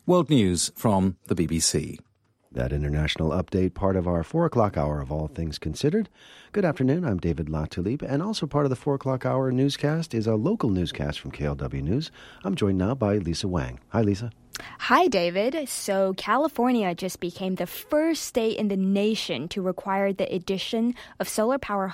World News from the BBC. That international update, part of our 4 o'clock hour of All Things Considered. Good afternoon, I'm David Latulippe, and also part of the 4 o'clock hour newscast is a local newscast from KLW News. I'm joined now by Lisa Wang. Hi, Lisa. Hi, David. So California just became the first state in the nation to require the addition of solar power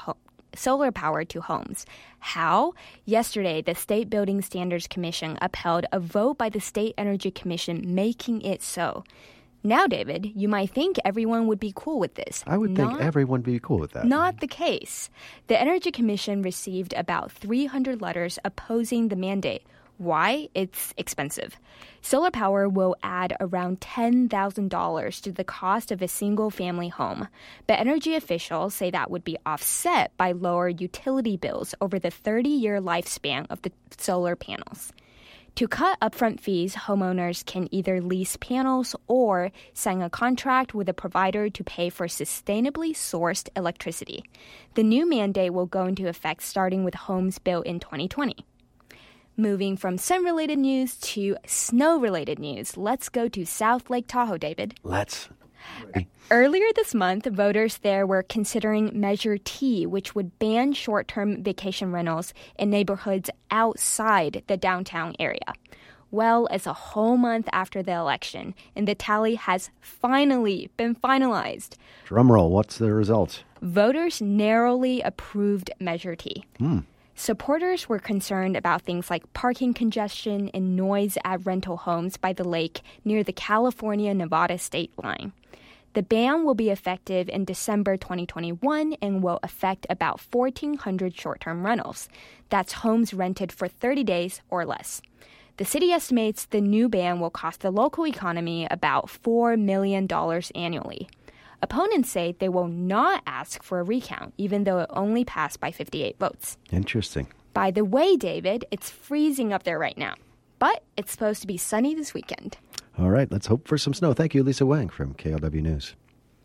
to homes. How? Yesterday, the State Building Standards Commission upheld a vote by the State Energy Commission making it so. Now, David, you might think everyone would be cool with this. I would think everyone would be cool with that. Not the case. The Energy Commission received about 300 letters opposing the mandate. Why? It's expensive. Solar power will add around $10,000 to the cost of a single-family home. But energy officials say that would be offset by lower utility bills over the 30-year lifespan of the solar panels. To cut upfront fees, homeowners can either lease panels or sign a contract with a provider to pay for sustainably sourced electricity. The new mandate will go into effect starting with homes built in 2020. Moving from sun-related news to snow-related news, let's go to South Lake Tahoe, David. Let's. Earlier this month, voters there were considering Measure T, which would ban short-term vacation rentals in neighborhoods outside the downtown area. Well, it's a whole month after the election, and the tally has finally been finalized. Drumroll, what's the result? Voters narrowly approved Measure T. Supporters were concerned about things like parking congestion and noise at rental homes by the lake near the California-Nevada state line. The ban will be effective in December 2021 and will affect about 1,400 short-term rentals. That's homes rented for 30 days or less. The city estimates the new ban will cost the local economy about $4 million annually. Opponents say they will not ask for a recount, even though it only passed by 58 votes. Interesting. By the way, David, it's freezing up there right now, but it's supposed to be sunny this weekend. All right, let's hope for some snow. Thank you, Lisa Wang from KLW News.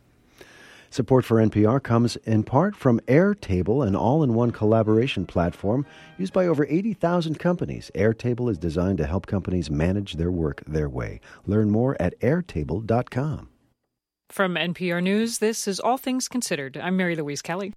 Support for NPR comes in part from Airtable, an all-in-one collaboration platform used by over 80,000 companies. Airtable is designed to help companies manage their work their way. Learn more at airtable.com. From NPR News, this is All Things Considered. I'm Mary Louise Kelly.